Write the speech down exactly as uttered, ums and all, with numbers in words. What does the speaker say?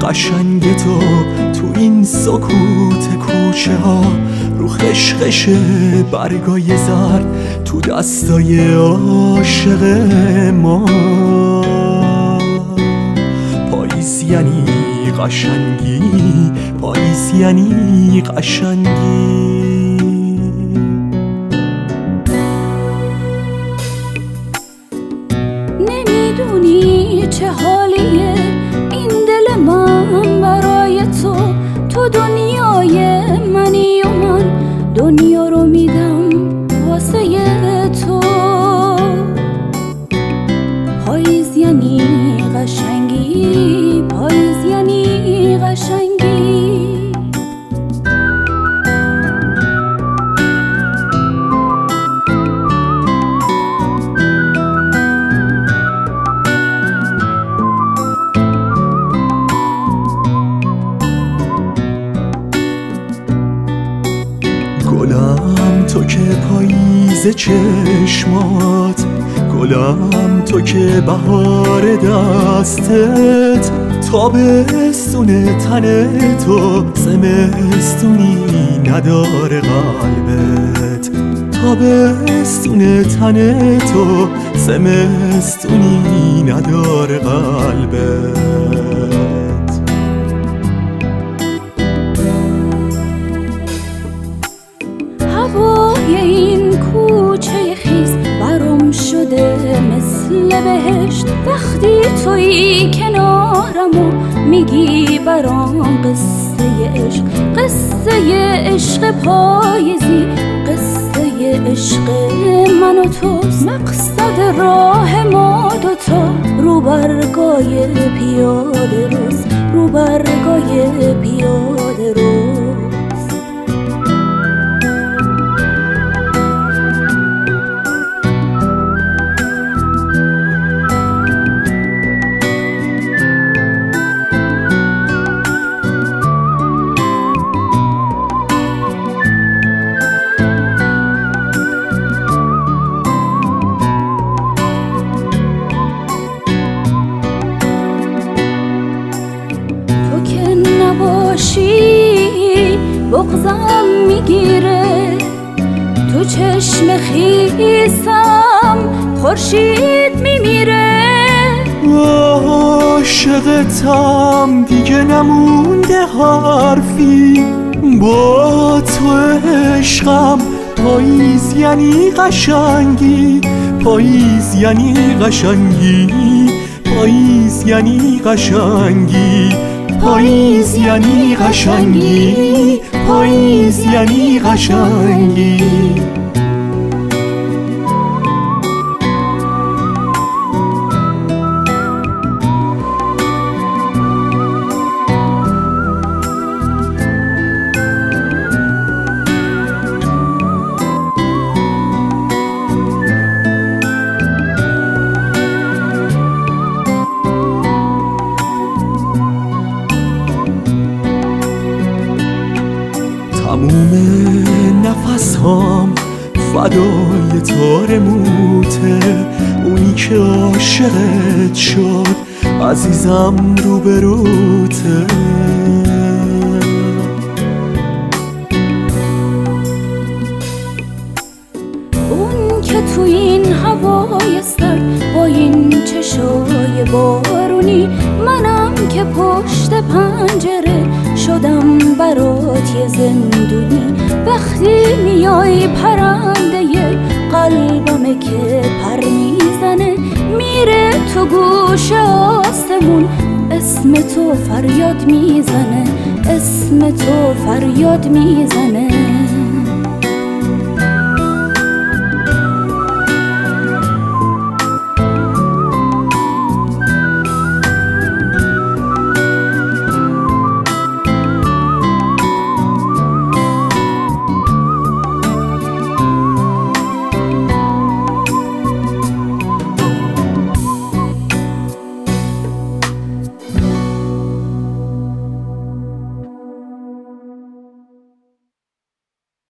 قشنگ تو تو این سکوت کوچه ها، رو خشخش برگای زرد تو دستای عاشق ما. پاییز یعنی قشنگی، پاییز یعنی قشنگی. نمیدونی چه حالیه این دل من برای تو، تو دنیای منی و من دنیا رو میدم واسه تو. پاییز یعنی قشنگی، پاییز یعنی قشنگی. گلم تو که پاییز چشمات، گلم تو که بهار دستت، تابستون تن تو زمستونی نداره قلبت، تابستون تن تو زمستونی نداره قلبت. هوای این کوچه خیز برام شده مثل بهشت، وقتی تویی کنارم و میگی برام قصه عشق، قصه عشق پاییزی، قصه عشق من و توست. مقصد راه ما دوتا رو برگای پیاده روست، رو برگای پیاده روست. بغضم میگیره تو چشم خیسم، خورشید میمیره. عاشقتم دیگه نمونده حرفی، با تو عشقم. پاییز یعنی قشنگی، پاییز یعنی قشنگی، پاییز یعنی قشنگی، پاییز یعنی قشنگی، پاییز یعنی قشنگی. تموم نفس هام فدای تار موته، اونی که عاشقت شد عزیزم روبروته. اون که تو این هوای سرد با این چشای بارونی، منم که پشت پنجره شدم برات یه زندونی. وقتی میای پرنده قلبمه که پر میزنه، میره تو گوش آسمون اسم تو فریاد میزنه، اسم تو فریاد میزنه.